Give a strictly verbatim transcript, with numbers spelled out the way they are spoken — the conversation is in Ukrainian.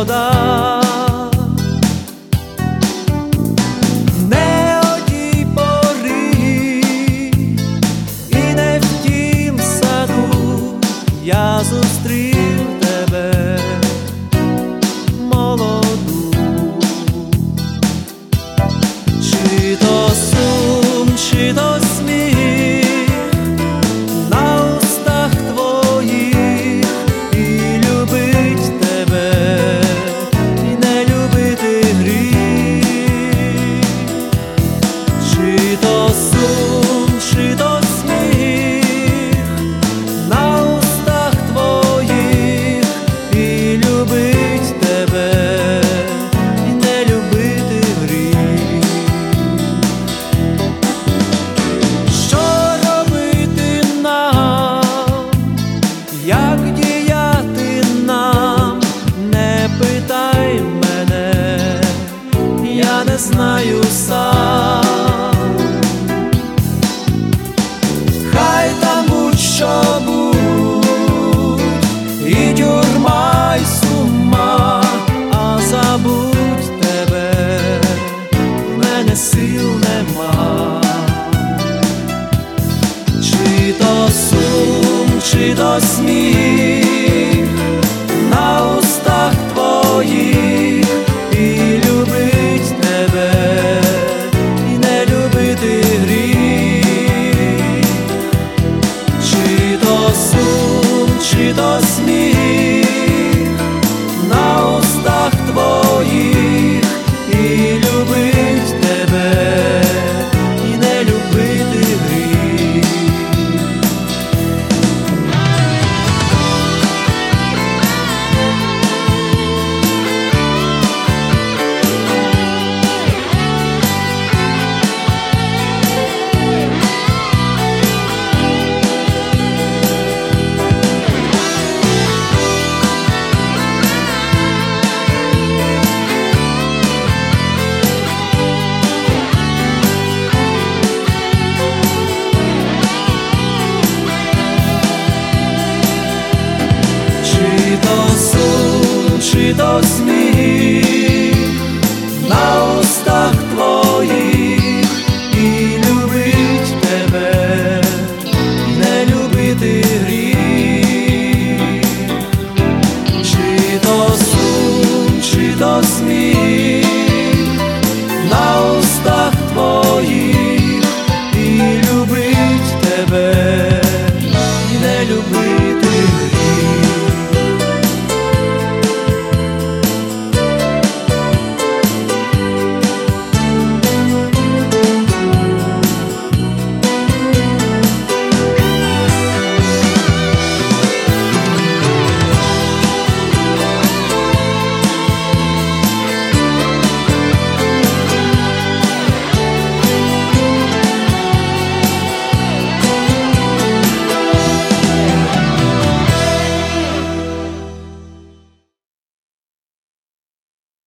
вода. Не о тій порі і не в тім саду я зустрів тебе, молоду. Чи то сум, чи то сміх на устах твоїх, і любить тебе, і не любити гріх. Чи то сум, чи то сміх на устах твоїх, і любить тебе, і не любити гріх. Що робити нам, як діяти нам, не питай мене, я не знаю сам. Хай там будь-що будь, і тюрма, й сума, а забудь тебе в мене сил нема. Чи то сум, чи то сміх на устах твоїх, і любить тебе, і не любити гріх. Чи то сум, чи то сміх на устах твоїх, і любить тебе, і не любити гріх. Чи то сум, чи то сміх